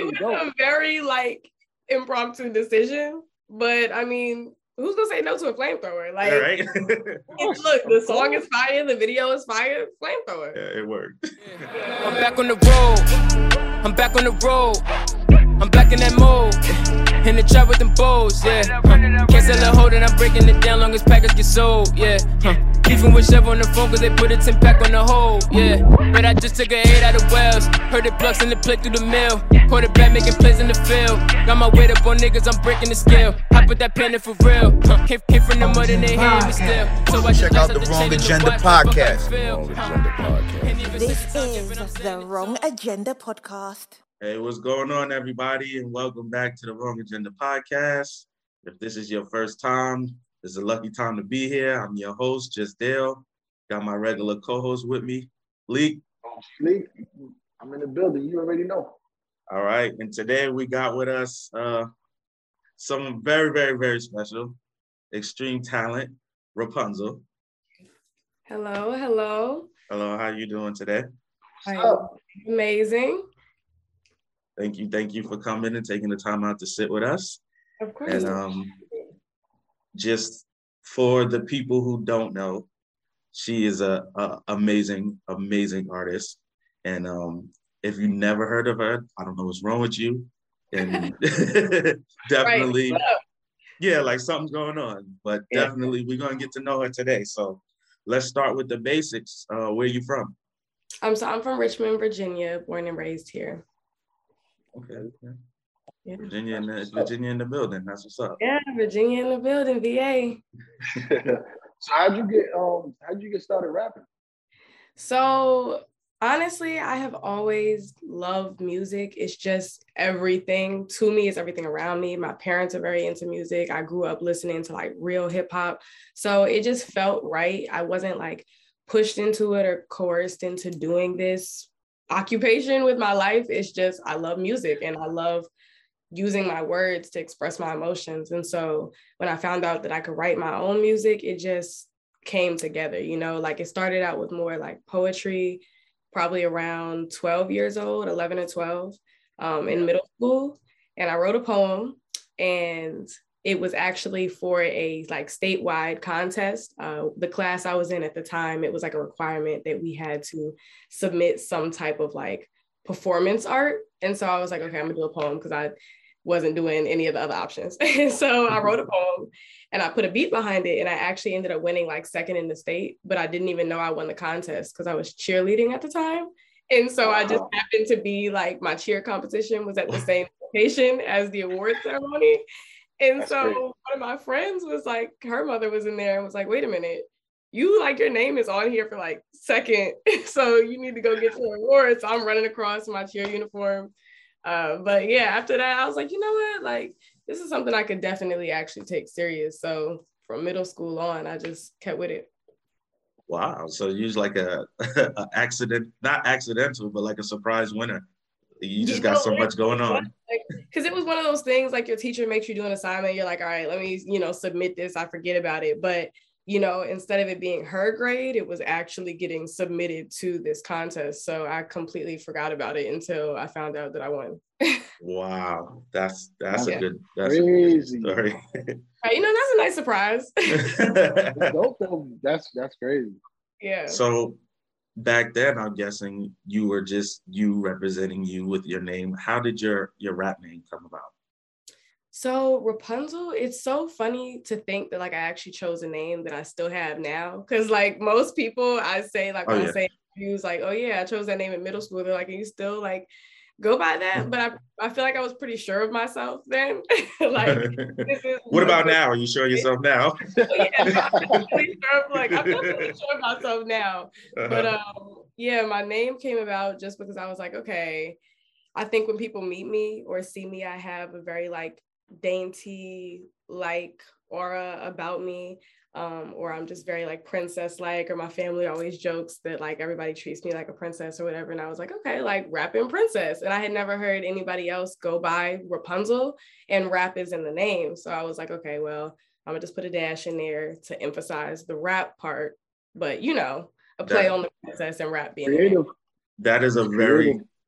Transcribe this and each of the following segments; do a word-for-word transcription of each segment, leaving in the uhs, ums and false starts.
was a very like impromptu decision, but I mean, who's gonna say no to a flamethrower? Like, right. it, look, the song is fire, the video is fire, flamethrower. Yeah, it worked. I'm back on the road. I'm back on the road. I'm back in that mode. In the trap with them bows, yeah. Huh. Can't sell a hold and I'm breaking it down long as packets get sold, yeah. Huh. Beefing with Chef on the phone cause they put a ten pack on the hole, yeah. But I just took a eight out of Wells. Heard it plucks in the play through the mill. Quarterback making plays in the field. Got my weight up on niggas, I'm breaking the scale. I put that pen in for real. Huh. Came, came from the mud and they hand me still. So I check out the Wrong Agenda Podcast. Wrong Agenda Podcast. This is the Wrong Agenda Podcast. Hey, what's going on, everybody, and welcome back to the Wrong Agenda Podcast. If this is your first time, this is a lucky time to be here. I'm your host, Just Dale. Got my regular co-host with me, Leek. Oh, Leek, I'm in the building. You already know. All right, and today we got with us uh, someone very, very, very special, extreme talent, Rapunzel. Hello, hello. Hello, how you doing today? I'm amazing. Thank you, thank you for coming and taking the time out to sit with us. Of course. And um, just for the people who don't know, she is a, a amazing, amazing artist. And um, if you never heard of her, I don't know what's wrong with you. And definitely, right. yeah, like something's going on. But yeah. Definitely, we're gonna get to know her today. So let's start with the basics. Uh, where are you from? Um, so I'm from Richmond, Virginia, born and raised here. Okay. okay. Yeah. Virginia in the Virginia in the building. That's what's up. Yeah, Virginia in the building, V A. So how'd you get um how'd you get started rapping? So honestly, I have always loved music. It's just everything to me. It's everything around me. My parents are very into music. I grew up listening to like real hip hop. So it just felt right. I wasn't like pushed into it or coerced into doing this occupation with my life. It's just I love music and I love using my words to express my emotions. And so when I found out that I could write my own music, it just came together, you know, like it started out with more like poetry, probably around twelve years old, eleven or twelve, um, in middle school. And I wrote a poem and it was actually for a like statewide contest. Uh, the class I was in at the time, it was like a requirement that we had to submit some type of like performance art. And so I was like, okay, I'm gonna do a poem because I wasn't doing any of the other options. And so I wrote a poem and I put a beat behind it. And I actually ended up winning like second in the state, but I didn't even know I won the contest because I was cheerleading at the time. And so I just happened to be like, my cheer competition was at the same location as the award ceremony. And That's so great. One of my friends was like, her mother was in there and was like, wait a minute, you like your name is on here for like second. So you need to go get your award. So I'm running across in my cheer uniform. Uh, but yeah, after that, I was like, you know what? Like, this is something I could definitely actually take serious. So from middle school on, I just kept with it. Wow. So you was like a, a accident, not accidental, but like a surprise winner. You just you got know, so much going on. Because like, it was one of those things like your teacher makes you do an assignment. You're like, all right, let me, you know, submit this. I forget about it. But, you know, instead of it being her grade, it was actually getting submitted to this contest. So I completely forgot about it until I found out that I won. Wow. That's that's yeah. a good that's crazy a good story. Right, you know, that's a nice surprise. that's that's crazy. Yeah. So back then, I'm guessing you were just you representing you with your name. How did your your rap name come about? So Rapunzel, it's so funny to think that like I actually chose a name that I still have now. Cause like most people I say like when oh, yeah. I say interviews like, oh yeah, I chose that name in middle school. They're like, are you still like go by that? But I, I feel like I was pretty sure of myself then. Like this is what about now? Are you sure of yourself now? Oh, yeah, I'm pretty sure of, like I'm definitely sure of myself now. Uh-huh. But um yeah, my name came about just because I was like, okay, I think when people meet me or see me, I have a very like dainty like aura about me, um or I'm just very like princess like, or my family always jokes that like everybody treats me like a princess or whatever, and I was like, okay, like rapping princess. And I had never heard anybody else go by Rapunzel, and rap is in the name, so I was like, okay, well, I'm gonna just put a dash in there to emphasize the rap part, but you know, a play that, on the princess and rap being creative. That is a very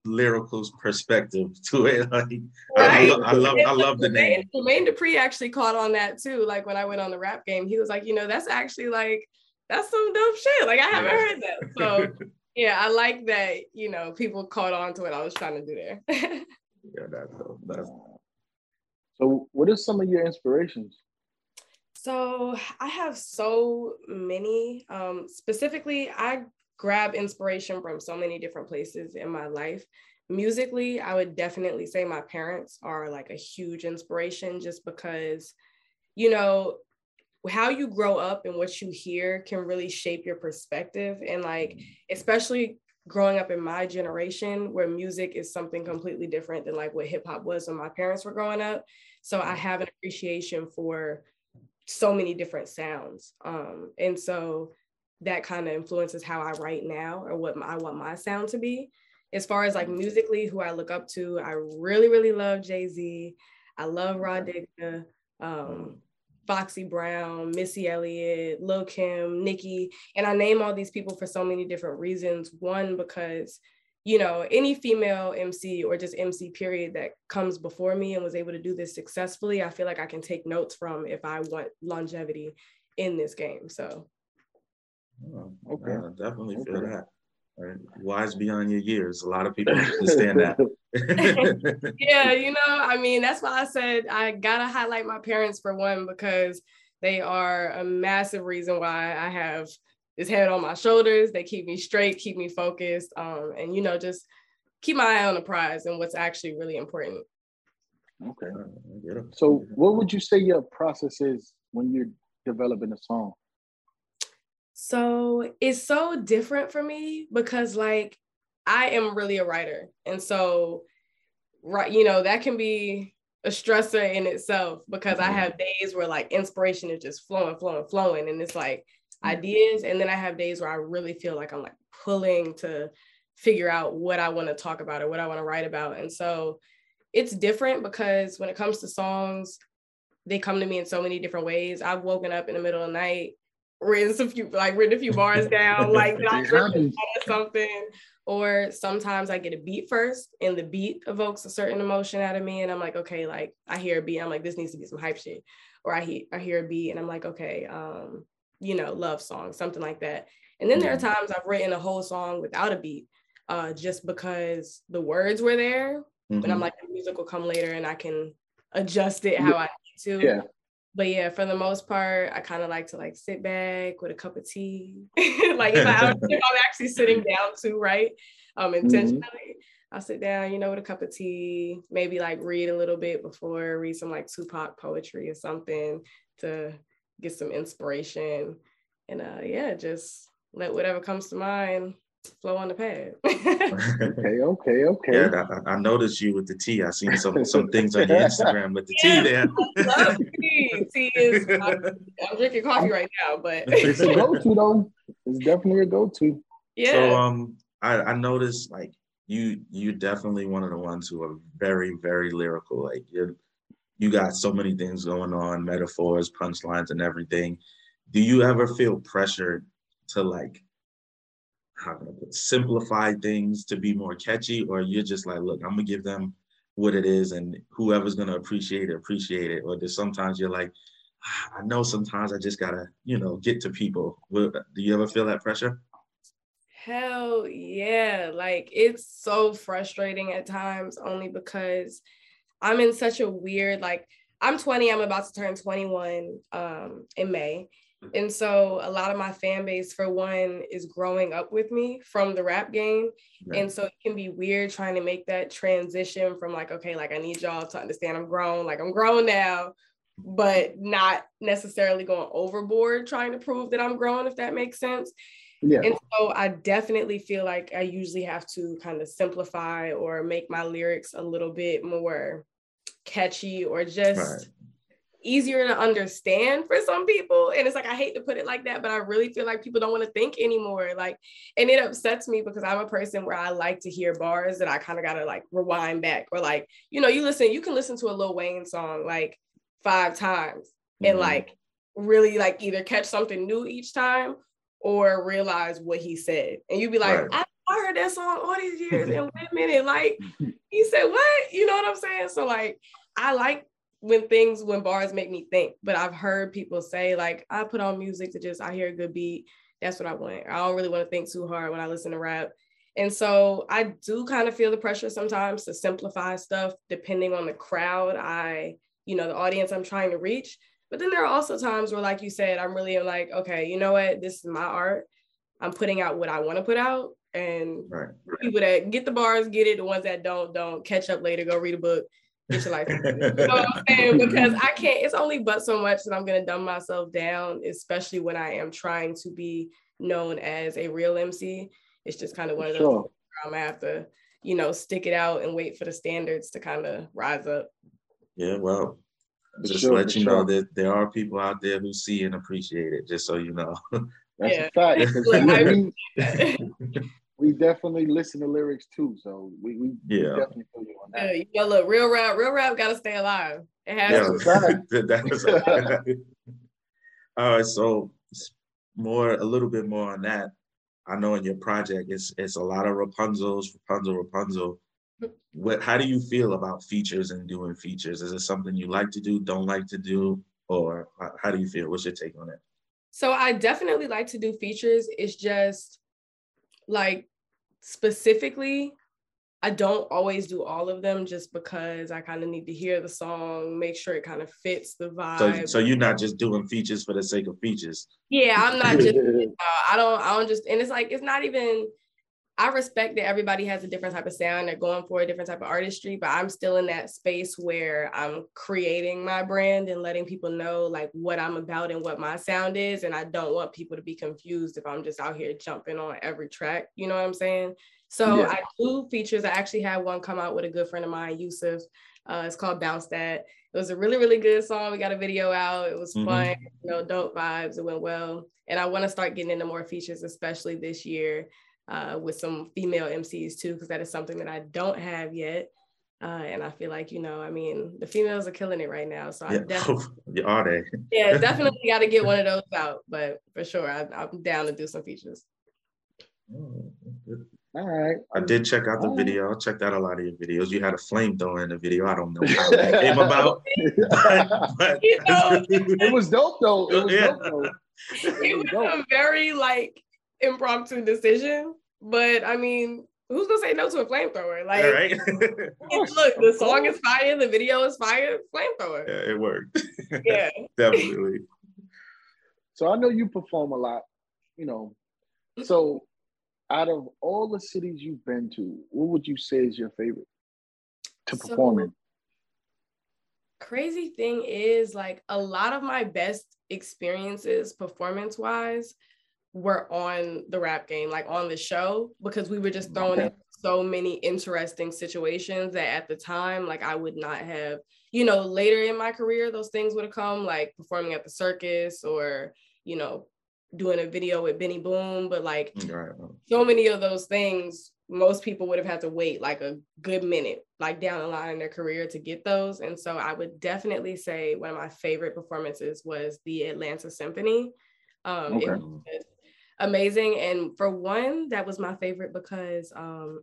lyrical perspective to it. Like, right? I, I, I love, I love the name. Jermaine Dupri actually caught on that too. Like when I went on the rap game, he was like, you know, that's actually like, that's some dope shit. Like I haven't yeah. heard that. So yeah, I like that, you know, people caught on to what I was trying to do there. Yeah, that's dope. That's... So what are some of your inspirations? So I have so many. Um, specifically, I grab inspiration from so many different places in my life. Musically, I would definitely say my parents are like a huge inspiration just because, you know, how you grow up and what you hear can really shape your perspective. And like, especially growing up in my generation where music is something completely different than like what hip hop was when my parents were growing up. So I have an appreciation for so many different sounds. Um, and so that kind of influences how I write now or what my, I want my sound to be. As far as like musically, who I look up to, I really, really love Jay-Z. I love Rod Digga, um, Foxy Brown, Missy Elliott, Lil' Kim, Nicki. And I name all these people for so many different reasons. One, because, you know, any female M C or just M C period that comes before me and was able to do this successfully, I feel like I can take notes from if I want longevity in this game. So. Oh, okay, I definitely feel okay. that. Right. Wise beyond your years. A lot of people understand that. Yeah, you know, I mean, that's why I said I gotta highlight my parents for one, because they are a massive reason why I have this head on my shoulders. They keep me straight, keep me focused, um, and you know, just keep my eye on the prize and what's actually really important. Okay. So, what would you say your process is when you're developing a song? So it's so different for me because like I am really a writer. And so, right, you know, that can be a stressor in itself because mm-hmm. I have days where like inspiration is just flowing, flowing, flowing. And it's like mm-hmm. ideas. And then I have days where I really feel like I'm like pulling to figure out what I want to talk about or what I want to write about. And so it's different because when it comes to songs, they come to me in so many different ways. I've woken up in the middle of the night, written some few, like written a few bars down, like I or something. Or sometimes I get a beat first and the beat evokes a certain emotion out of me. And I'm like, okay, like I hear a beat. I'm like, this needs to be some hype shit. Or I hear, I hear a beat and I'm like, okay, um, you know, love song, something like that. And then there are times I've written a whole song without a beat, uh, just because the words were there. Mm-hmm. But I'm like, the music will come later and I can adjust it how I need to. Yeah. But yeah, for the most part, I kind of like to like sit back with a cup of tea. Like if, I, if I'm actually sitting down too, right? Um, intentionally, mm-hmm. I'll sit down, you know, with a cup of tea, maybe like read a little bit before, read some like Tupac poetry or something to get some inspiration. And uh, yeah, just let whatever comes to mind flow on the pad. okay, okay, okay. Yeah, I, I noticed you with the tea. I seen some some things on your Instagram with the yeah, tea there. I love tea. Tea is, I'm, I'm drinking coffee right now, but it's a go-to though. It's definitely a go-to. Yeah. So um, I, I noticed like you you definitely one of the ones who are very very lyrical. Like you you got so many things going on, metaphors, punchlines, and everything. Do you ever feel pressured to like, how can I put, simplify things to be more catchy, or you're just like, look, I'm gonna give them what it is, and whoever's gonna appreciate it, appreciate it? Or there's sometimes you're like, ah, I know sometimes I just gotta, you know, get to people. Do you ever feel that pressure? Hell yeah. Like it's so frustrating at times only because I'm in such a weird, like I'm twenty, I'm about to turn twenty-one um, in May. And so a lot of my fan base, for one, is growing up with me from the rap game. Right. And so it can be weird trying to make that transition from like, okay, like I need y'all to understand I'm grown, like I'm grown now, but not necessarily going overboard trying to prove that I'm grown, if that makes sense. Yeah. And so I definitely feel like I usually have to kind of simplify or make my lyrics a little bit more catchy or just right. easier to understand for some people. And it's like, I hate to put it like that, but I really feel like people don't want to think anymore. Like, and it upsets me because I'm a person where I like to hear bars that I kind of got to like rewind back, or like, you know, you listen, you can listen to a Lil Wayne song like five times mm-hmm. and like really like either catch something new each time or realize what he said. And you'd be like, right. I I heard that song all these years, and wait a minute, like he said, what? You know what I'm saying? So like, I like when things, when bars make me think, but I've heard people say like, I put on music to just, I hear a good beat. That's what I want. I don't really want to think too hard when I listen to rap. And so I do kind of feel the pressure sometimes to simplify stuff depending on the crowd I, you know, the audience I'm trying to reach. But then there are also times where, like you said, I'm really like, okay, you know what? This is my art. I'm putting out what I want to put out. And right. people that get the bars, get it. The ones that don't, don't. Catch up later, go read a book. Get your life. You know what I'm saying? Because I can't, it's only but so much that I'm going to dumb myself down, especially when I am trying to be known as a real M C. It's just kind of one of those sure. I'm going to have to, you know, stick it out and wait for the standards to kind of rise up. Yeah, well, just sure, let you sure. know that there are people out there who see and appreciate it, just so you know. That's yeah. a fact. we, we definitely listen to lyrics too, so we, we, yeah. we definitely feel you on that. Yeah, you know, look, real rap, real rap got to stay alive. It has yeah, to. That's a fact. All right, so more, a little bit more on that. I know in your project, it's it's a lot of Rapunzels, Rapunzel, Rapunzel. What? How do you feel about features and doing features? Is it something you like to do, don't like to do, or how do you feel? What's your take on it? So I definitely like to do features. It's just like specifically, I don't always do all of them just because I kind of need to hear the song, make sure it kind of fits the vibe. So, so you're not just doing features for the sake of features. Yeah, I'm not just, uh, I don't, I don't just, and it's like, it's not even, I respect that everybody has a different type of sound. They're going for a different type of artistry, but I'm still in that space where I'm creating my brand and letting people know like what I'm about and what my sound is. And I don't want people to be confused if I'm just out here jumping on every track. You know what I'm saying? So yeah. I do features. I actually had one come out with a good friend of mine, Yusuf. Uh, it's called Bounce That. It was a really, really good song. We got a video out. It was mm-hmm. fun, you know, dope vibes. It went well. And I want to start getting into more features, especially this year. Uh, with some female M Cs too, because that is something that I don't have yet. Uh, and I feel like, you know, I mean, the females are killing it right now. So I yeah. definitely, are they? yeah, definitely got to get one of those out. But for sure, I, I'm down to do some features. Oh, all right. I did check out the all video. Right. I checked out a lot of your videos. You had a flamethrower in the video. I don't know how that came about. but, but you know, it was dope though. It was yeah. dope though. It, it was, was dope. a very like impromptu decision. But I mean, who's gonna say no to a flamethrower? Like, right. Look, the song is fire, the video is fire, flamethrower. Yeah, it worked. Yeah, definitely. So I know you perform a lot, you know. So out of all the cities you've been to, what would you say is your favorite to perform so, in? Crazy thing is, like, a lot of my best experiences performance-wise were on the Rap Game, like on the show, because we were just thrown okay. in so many interesting situations that at the time, like I would not have, you know, later in my career, those things would have come, like performing at the circus or, you know, doing a video with Benny Boom. But like right. so many of those things, most people would have had to wait like a good minute, like down the line in their career to get those. And so I would definitely say one of my favorite performances was the Atlanta Symphony. Um, okay. It was amazing. And for one, that was my favorite because um,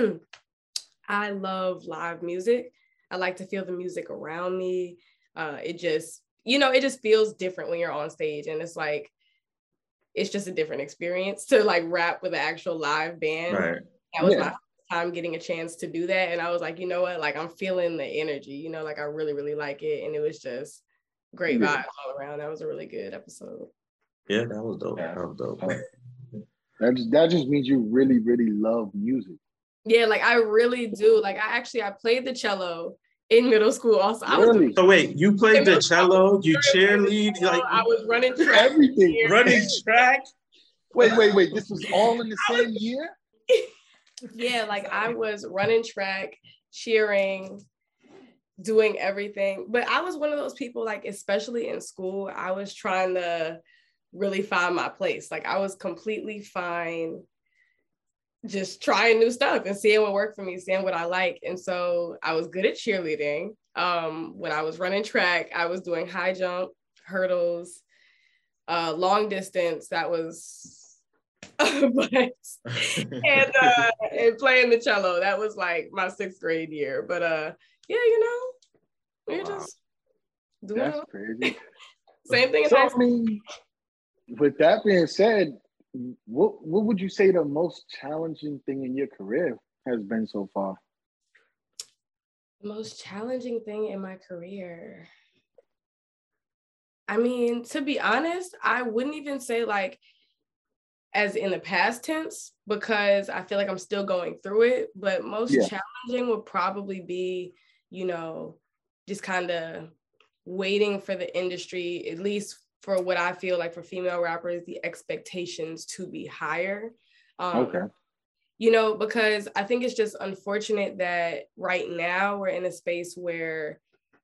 I love live music. I like to feel the music around me. Uh, it just, you know, it just feels different when you're on stage. And it's like, it's just a different experience to like rap with an actual live band. Right. That was yeah. my first time getting a chance to do that. And I was like, you know what, like I'm feeling the energy, you know, like I really, really like it. And it was just great yeah. vibes all around. That was a really good episode. Yeah, that was dope. That was dope. That just, that just means you really, really love music. Yeah, like I really do. Like I actually, I played the cello in middle school also. I really? was so wait, you played the cello, you cheerlead, like I was running track. Everything. Running track? Wait, wait, wait. This was all in the same was, year? Yeah, like I was running track, cheering, doing everything. But I was one of those people, like, especially in school, I was trying to really find my place. Like I was completely fine just trying new stuff and seeing what worked for me, seeing what I like. And so I was good at cheerleading. Um, when I was running track, I was doing high jump, hurdles, uh, long distance. That was but and uh, and playing the cello. That was like my sixth grade year. But uh, yeah, you know, we're wow. just doing That's it. crazy. Same thing. So, I mean, with that being said, what what would you say the most challenging thing in your career has been so far? The most challenging thing in my career. I mean, to be honest, I wouldn't even say like as in the past tense, because I feel like I'm still going through it. But most yeah. challenging would probably be, you know, just kind of waiting for the industry, at least for what I feel like for female rappers, the expectations to be higher. Um, okay. You know, because I think it's just unfortunate that right now we're in a space where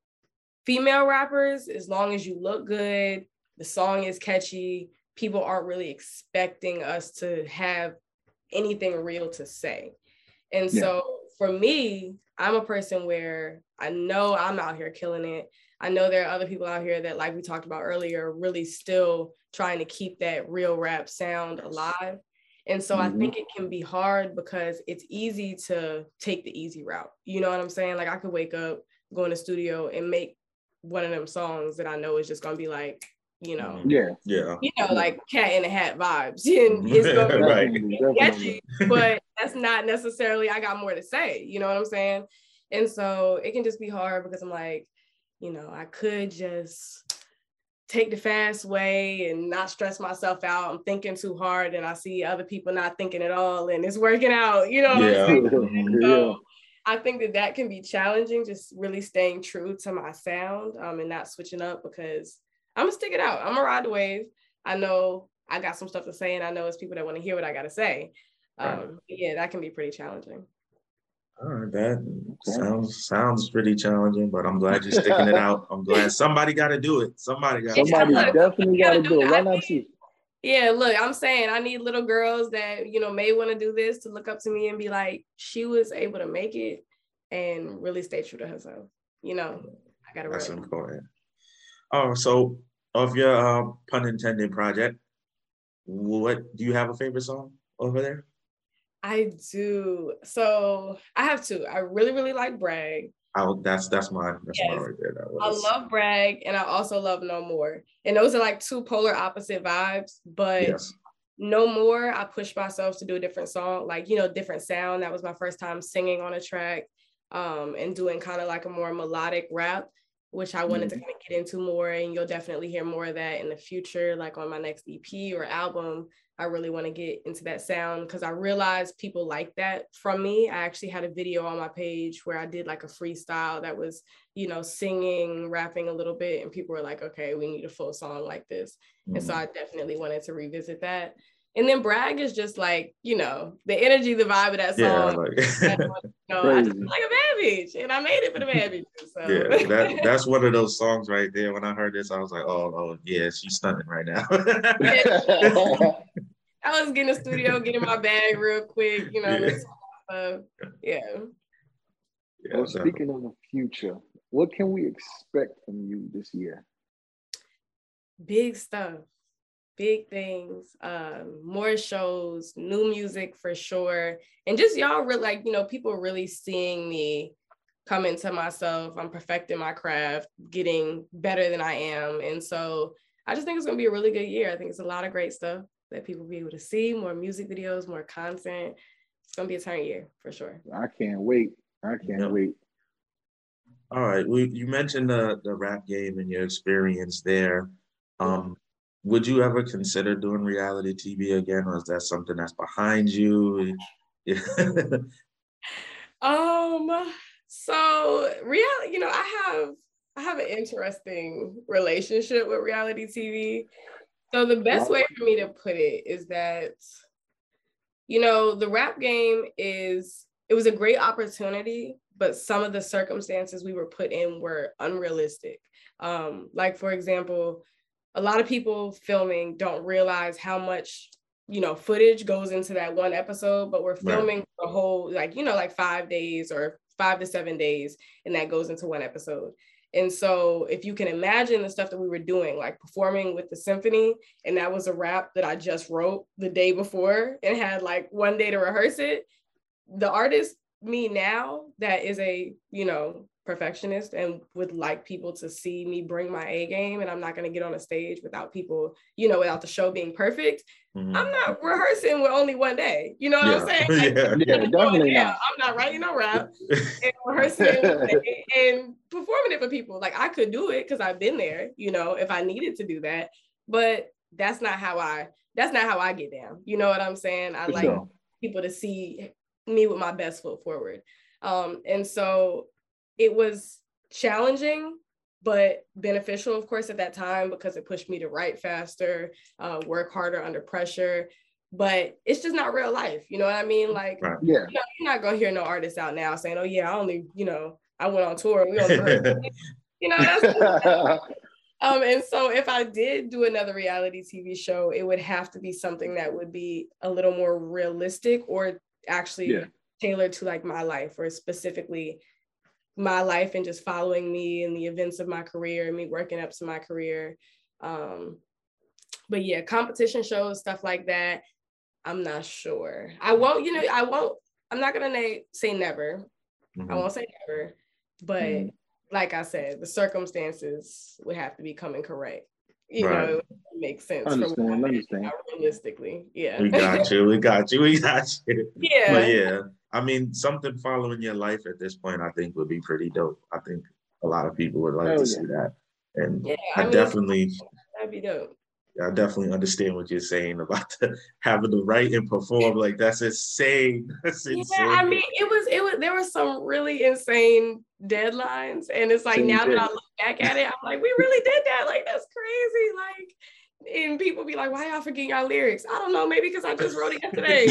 female rappers, as long as you look good, the song is catchy, people aren't really expecting us to have anything real to say. And yeah. so for me, I'm a person where I know I'm out here killing it. I know there are other people out here that, like we talked about earlier, really still trying to keep that real rap sound alive. And so mm-hmm. I think it can be hard because it's easy to take the easy route. You know what I'm saying? Like I could wake up, go in the studio and make one of them songs that I know is just going to be like, you know, yeah, yeah, you know, like Cat in the Hat vibes. And it's going to be right. catchy, but that's not necessarily, I got more to say. You know what I'm saying? And so it can just be hard because I'm like, you know, I could just take the fast way and not stress myself out. I'm thinking too hard and I see other people not thinking at all and it's working out, you know what yeah. I'm saying? So I think that that can be challenging, just really staying true to my sound um, and not switching up because I'm gonna stick it out. I'm gonna ride the wave. I know I got some stuff to say and I know it's people that want to hear what I got to say. Um, right. Yeah, that can be pretty challenging. All right, that sounds sounds pretty challenging, but I'm glad you're sticking it out. I'm glad somebody got to do it. Somebody got. Somebody to definitely got to do it. Why not you? Yeah, look, I'm saying I need little girls that you know may want to do this to look up to me and be like, she was able to make it and really stay true to herself. You know, I got to. That's important. Oh, so of your uh, pun intended project, what do you have a favorite song over there? I do. So I have two. I really, really like Brag. Oh, that's that's mine. That's yes. mine right there. That was. I love Brag and I also love No More. And those are like two polar opposite vibes. But yes. No More, I pushed myself to do a different song, like, you know, different sound. That was my first time singing on a track um, and doing kind of like a more melodic rap, which I wanted mm-hmm. to kind of get into more. And you'll definitely hear more of that in the future, like on my next E P or album. I really want to get into that sound because I realized people like that from me. I actually had a video on my page where I did like a freestyle that was, you know, singing, rapping a little bit. And people were like, okay, we need a full song like this. Mm-hmm. And so I definitely wanted to revisit that. And then Brag is just like, you know, the energy, the vibe of that song. Yeah, like... you know, I just feel like a bad bitch and I made it for the bad bitches. So. Yeah, that, that's one of those songs right there. When I heard this, I was like, oh, oh yeah, she's stunning right now. I was getting a studio, getting my bag real quick, you know. Yeah. Uh, yeah. yeah well, speaking of the future, what can we expect from you this year? Big stuff. Big things, um, more shows, new music for sure. And just y'all really like, you know, people really seeing me come into myself. I'm perfecting my craft, getting better than I am. And so I just think it's gonna be a really good year. I think it's a lot of great stuff that people will be able to see, more music videos, more content. It's gonna be a turn year for sure. I can't wait. I can't yeah. wait. All right. We, you mentioned the, the rap game and your experience there. Um, Would you ever consider doing reality T V again, or is that something that's behind you? um. So reality, you know, I have I have an interesting relationship with reality T V. So the best way for me to put it is that, you know, the rap game is it was a great opportunity, but some of the circumstances we were put in were unrealistic. Um, like for example. A lot of people filming don't realize how much, you know, footage goes into that one episode, but we're filming right. the whole, like, you know, like five days or five to seven days, and that goes into one episode. And so if you can imagine the stuff that we were doing, like performing with the symphony, and that was a rap that I just wrote the day before and had like one day to rehearse it, the artist me now that is a, you know, perfectionist and would like people to see me bring my A game, and I'm not going to get on a stage without people, you know, without the show being perfect. Mm-hmm. I'm not rehearsing with only one day. You know what yeah. I'm saying? Like, yeah, yeah definitely not. I'm not writing no rap and rehearsing and, and performing it for people. Like I could do it because I've been there, you know, if I needed to do that. But that's not how I, that's not how I get down. You know what I'm saying? I for like sure. people to see me with my best foot forward. Um, and so it was challenging, but beneficial, of course, at that time, because it pushed me to write faster, uh, work harder under pressure. But it's just not real life. You know what I mean? Like, right. yeah. you know, you're not going to hear no artist out now saying, oh, yeah, I only, you know, I went on tour. We on tour. You know, that's um, and so if I did do another reality T V show, it would have to be something that would be a little more realistic or actually yeah. tailored to like my life, or specifically my life and just following me and the events of my career and me working up to my career. Um, but yeah, competition shows, stuff like that, I'm not sure. I won't, you know, I won't, I'm not going to na- say never. Mm-hmm. I won't say never, but mm-hmm. like I said, the circumstances would have to be coming correct. You right. know, it makes sense. Understand, from understand. Realistically, yeah. We got you, we got you, we got you. Yeah. But yeah, I mean, something following your life at this point, I think would be pretty dope. I think a lot of people would like oh, to yeah. see that. And yeah, I, I mean, definitely, that'd be dope. I definitely understand what you're saying about the, having to write and perform. Like that's insane. That's yeah, insane. I mean, it was, it was, there were some really insane deadlines. And it's like, Same now thing. that I look back at it, I'm like, we really did that. Like, that's crazy. Like, and people be like, why y'all forgetting y'all lyrics? I don't know, maybe because I just wrote it yesterday.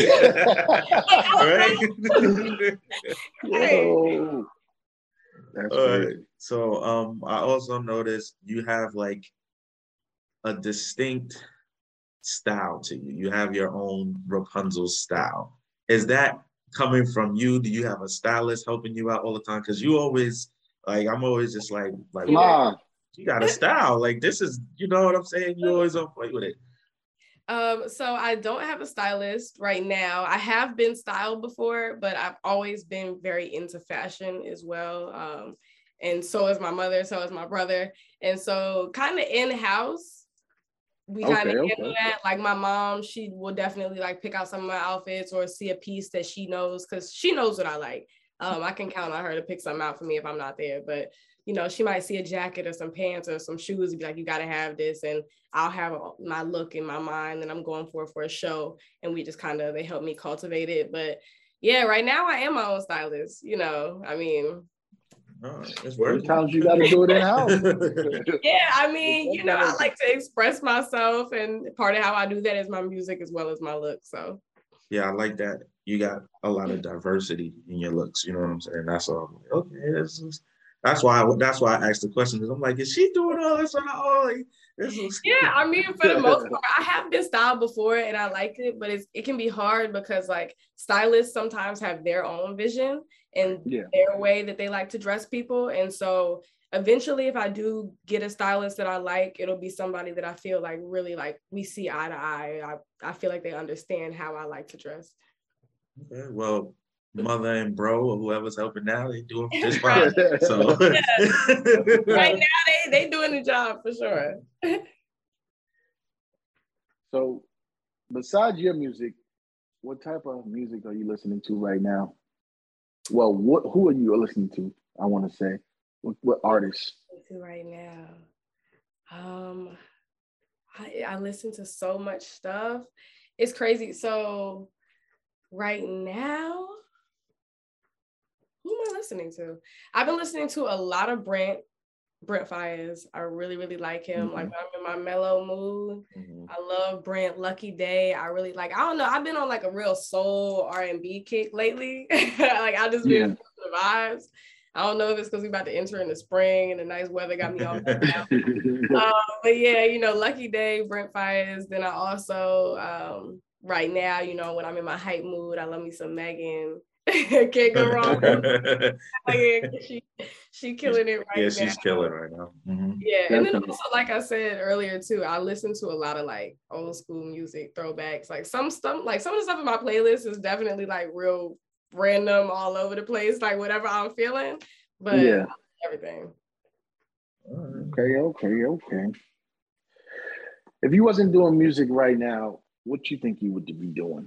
Right? Right. That's All right. So um, I also noticed you have like a distinct style to you. You have your own Rapunzel style. Is that coming from you? Do you have a stylist helping you out all the time? Because you always, like, I'm always just like, like, Ma. You got a style. Like, this is, you know what I'm saying? You always on play with it. Um, so I don't have a stylist right now. I have been styled before, but I've always been very into fashion as well. Um, and so is my mother, so is my brother. And so kind of in-house, we kind of okay, handle okay. that. Like my mom, she will definitely like pick out some of my outfits or see a piece that she knows, because she knows what I like. Um, I can count on her to pick something out for me if I'm not there. But you know, she might see a jacket or some pants or some shoes and be like, you got to have this. And I'll have my look in my mind that I'm going for for a show. And we just kind of, they help me cultivate it. But yeah, right now I am my own stylist, you know, I mean. Oh, it's working. Sometimes you got to do it in house. Yeah, I mean, you know, I like to express myself. And part of how I do that is my music as well as my look. So. Yeah, I like that. You got a lot of diversity in your looks. You know what I'm saying? That's all. Okay, this is. That's why I, that's why I asked the question, because I'm like, is she doing all this on her own? Yeah, I mean, for the most part, I have been styled before and I like it, but it's, it can be hard because like stylists sometimes have their own vision and yeah. their way that they like to dress people. And so eventually, if I do get a stylist that I like, it'll be somebody that I feel like really like we see eye to eye. I, I feel like they understand how I like to dress. Okay, well, mother and bro or whoever's helping now, they doing just fine. So right now they they doing the job for sure. So besides your music, what type of music are you listening to right now? Well, what who are you listening to? I want to say what, what artists right now. Um, I, I listen to so much stuff. It's crazy. So right now, who am I listening to? I've been listening to a lot of Brent, Brent Faiyaz. I really, really like him. Mm-hmm. Like when I'm in my mellow mood. Mm-hmm. I love Brent. Lucky Day. I really like, I don't know. I've been on like a real soul R and B kick lately. Like I just been yeah. the vibes. I don't know if it's because we're about to enter in the spring and the nice weather got me all um, But yeah, you know, Lucky Day, Brent Faiyaz. Then I also, um, right now, you know, when I'm in my hype mood, I love me some Megan. Can't go wrong. Like, she she killing it right yeah, now. she's killing right now. Mm-hmm. Yeah, and then also, like I said earlier too, I listen to a lot of like old school music throwbacks. Like some stuff, like some of the stuff in my playlist is definitely like real random, all over the place, like whatever I'm feeling. But yeah, everything. Okay, okay, okay. If you wasn't doing music right now, what you think you would be doing?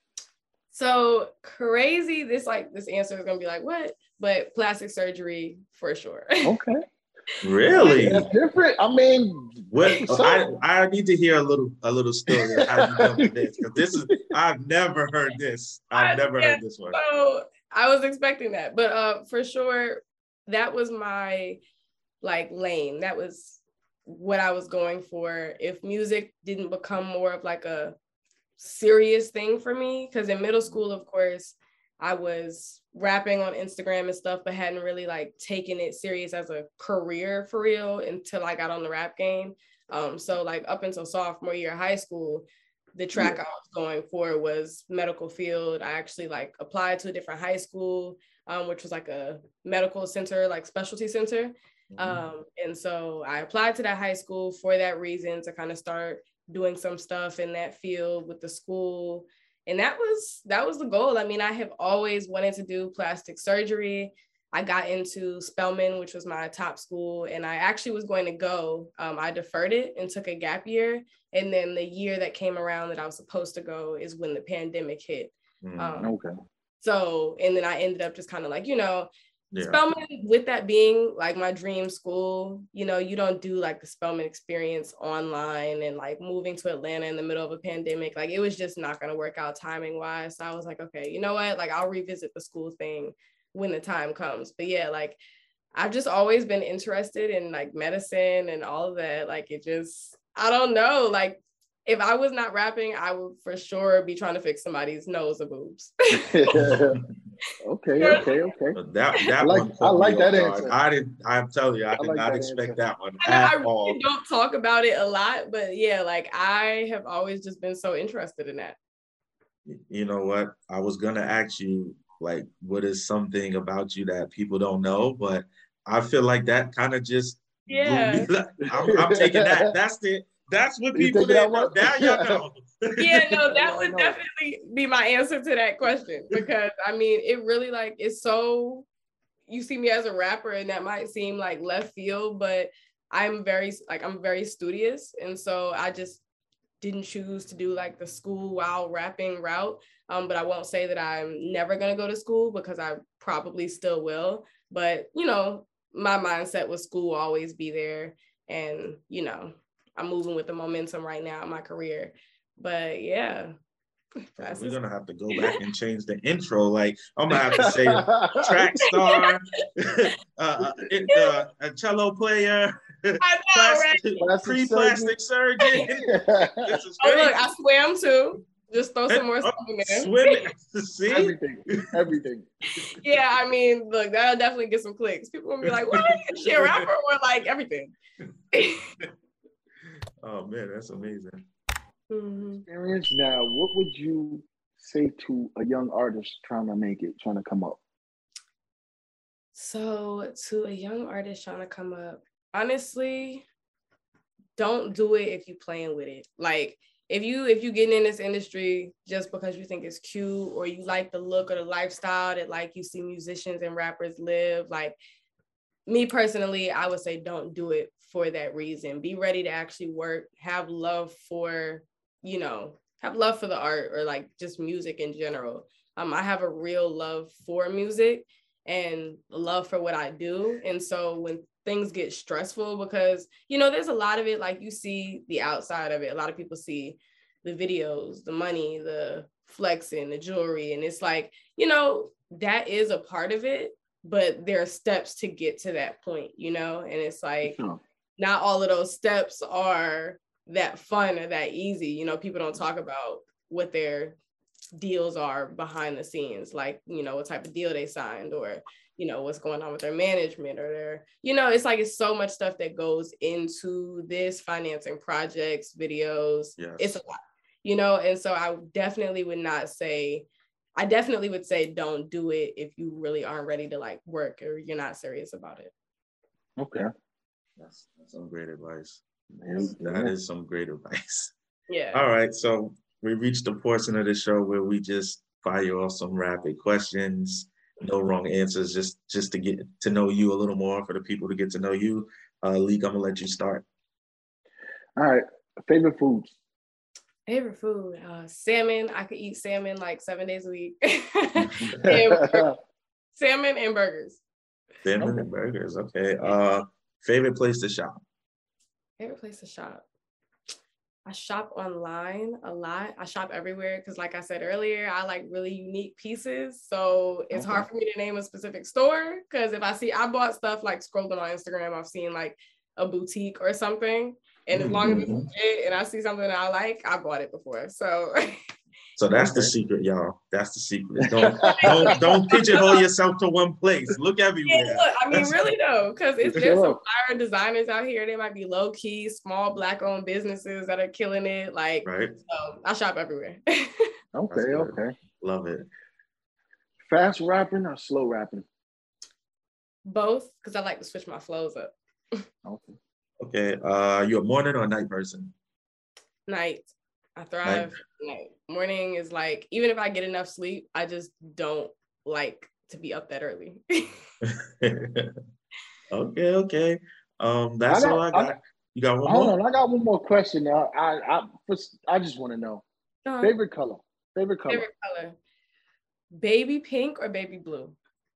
So crazy. This like this answer is gonna be like what? But plastic surgery for sure. Okay. Really? That's different. I mean, what? I, I need to hear a little a little story of how you come to this, because this is I've never heard this. I've never yeah, heard this one. So I was expecting that, but uh, for sure, that was my like lane. That was what I was going for. If music didn't become more of like a serious thing for me, because in middle school, of course, I was rapping on Instagram and stuff, but hadn't really like taken it serious as a career for real until I got on the rap game. Um, so like up until sophomore year of high school, the track yeah. I was going for was medical field. I actually like applied to a different high school, um, which was like a medical center, like specialty center. Mm-hmm. Um, and so I applied to that high school for that reason, to kind of start doing some stuff in that field with the school. And that was, that was the goal. I mean, I have always wanted to do plastic surgery. I got into Spelman, which was my top school, and I actually was going to go. Um, I deferred it and took a gap year. And then the year that came around that I was supposed to go is when the pandemic hit. Mm, um, okay. So, and then I ended up just kind of like, you know, yeah. Spelman, with that being like my dream school, you know, you don't do like the Spelman experience online, and like moving to Atlanta in the middle of a pandemic, like it was just not going to work out timing wise. So I was like, okay, you know what, like I'll revisit the school thing when the time comes. But yeah, like I've just always been interested in like medicine and all of that. Like it just, I don't know, like if I was not rapping, I would for sure be trying to fix somebody's nose or boobs. Okay, okay, okay. But that that I like, one I like that hard. answer. I didn't. I'm telling you, I, I did like not that expect answer. that one I, know, at I really all. don't talk about it a lot, but yeah, like I have always just been so interested in that. You know what? I was gonna ask you, like, what is something about you that people don't know? But I feel like that kind of just yeah. I'm, I'm taking that. That's it. That's what people didn't know. Now y'all know. Yeah, no, that would definitely be my answer to that question, because I mean, it really like it's so, you see me as a rapper and that might seem like left field, but I'm very like I'm very studious, and so I just didn't choose to do like the school while rapping route. Um, but I won't say that I'm never gonna go to school, because I probably still will. But you know, my mindset was school will always be there, and you know, I'm moving with the momentum right now in my career. But yeah. That's We're gonna have to go back and change the intro. Like I'm gonna have to say track star, uh, it, uh, a cello player, I know, plastic, right? pre-plastic surgeon. This is Oh crazy. look, I swam too. Just throw some more stuff in there. Swimming, see everything, everything. Yeah, I mean, look, that'll definitely get some clicks. People will be like, "What? Is she a rapper or like everything?" Oh man, that's amazing. Mm-hmm. Experience now, what would you say to a young artist trying to make it, trying to come up? So to a young artist trying to come up, honestly, don't do it if you're playing with it. Like if you if you getting in this industry just because you think it's cute, or you like the look or the lifestyle that like you see musicians and rappers live, like me personally, I would say don't do it for that reason. Be ready to actually work, have love for, you know, have love for the art, or like just music in general. Um, I have a real love for music and love for what I do. And so when things get stressful, because, you know, there's a lot of it, like you see the outside of it. A lot of people see the videos, the money, the flexing, the jewelry. And it's like, you know, that is a part of it, but there are steps to get to that point, you know? And it's like, sure. Not all of those steps are that fun or that easy. You know, people don't talk about what their deals are behind the scenes, like, you know, what type of deal they signed, or, you know, what's going on with their management or their, you know, it's like, it's so much stuff that goes into this, financing projects, videos. Yes. It's a lot, you know? And so I definitely would not say, I definitely would say don't do it if you really aren't ready to like work or you're not serious about it. Okay. That's, that's some great advice. Yeah, That yeah. is some great advice. Yeah. All right. So we reached the portion of the show where we just fire off some rapid questions. No wrong answers, just just to get to know you a little more, for the people to get to know you. Uh, Leek, I'm gonna let you start. All right. Favorite foods? Favorite food, uh, salmon. I could eat salmon like seven days a week. and salmon and burgers. Salmon Okay. and burgers. Okay. Uh, favorite place to shop? Favorite place to shop. I shop online a lot. I shop everywhere because, like I said earlier, I like really unique pieces. So it's Okay. hard for me to name a specific store because if I see, I bought stuff like scrolling on Instagram, I've seen like a boutique or something. And as long as it's legit and I see something that I like, I bought it before. So So that's the Okay. secret, y'all. That's the secret. Don't don't don't pigeonhole yourself to one place. Look everywhere. yeah, look, I mean, That's- really though, because For if there's some sure. fire designers out here, they might be low key, small black owned businesses that are killing it. Like, Right. so I shop everywhere. Okay, good. okay. Love it. Fast rapping or slow rapping? Both, because I like to switch my flows up. Okay. Okay. Uh, you a morning or a night person? Night. I thrive night. Morning is like, even if I get enough sleep, I just don't like to be up that early. Okay, okay. Um, that's I got- all I got. I- You got one Hold more? on, I got one more question. Now, I I first, I just want to know Uh, favorite color. Favorite color. favorite color. Baby pink or baby blue?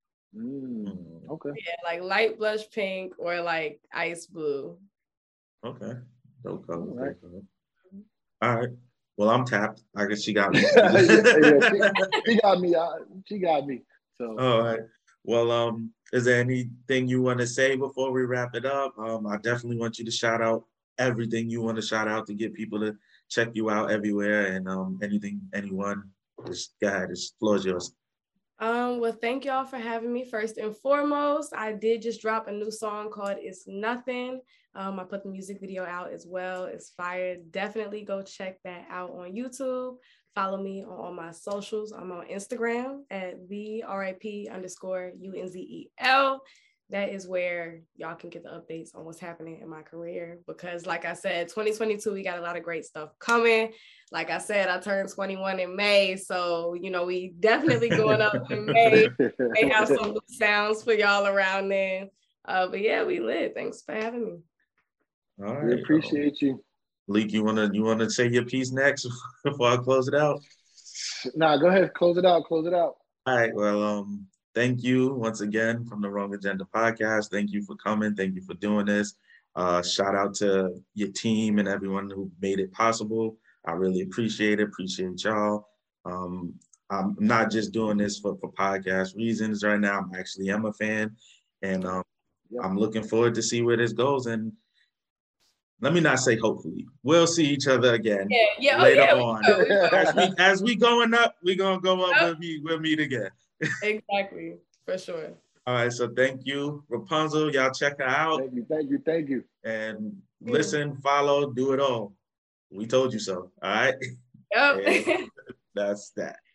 Mm, Mm, okay. Yeah, like light blush pink or like ice blue. Okay. Dope color. All right. dope color. All right. Well, I'm tapped. I guess she got me. Yeah, yeah, she, she got me. Uh, she got me. So All right. Well, um, is there anything you want to say before we wrap it up? Um, I definitely want you to shout out everything you want to shout out to get people to check you out everywhere, and um, anything, anyone. Just go ahead. This floor is yours. Um, well, thank y'all for having me. First and foremost, I did just drop a new song called It's Nothing. Um, I put the music video out as well. It's fire. Definitely go check that out on YouTube. Follow me on all my socials. I'm on Instagram at the R I P underscore U N Z E L. That is where y'all can get the updates on what's happening in my career. Because like I said, twenty twenty-two, we got a lot of great stuff coming. Like I said, I turned twenty-one in May. So, you know, we definitely going up in May. They have some new sounds for y'all around then. Uh, but yeah, we lit. Thanks for having me. All right. we appreciate you. Leek, you wanna you wanna say your piece next before I close it out? Nah, go ahead. Close it out. Close it out. All right. Well, um, thank you once again from the Wrong Agenda podcast. Thank you for coming. Thank you for doing this. Uh, shout out to your team and everyone who made it possible. I really appreciate it. Appreciate y'all. Um, I'm not just doing this for, for podcast reasons right now. I'm actually am a fan, and um, Yep. I'm looking forward to see where this goes. And let me not say hopefully. We'll see each other again Yeah, yeah, oh, later yeah, we on. know, we know. As we as we going up, we're gonna go up. Yep. We'll meet, we'll meet again. Exactly, for sure. All right, so thank you, Rapunzel. Y'all check her out Thank you. Thank you. Thank you. and listen, follow, do it all. We told you so. All right. Yep. And that's that.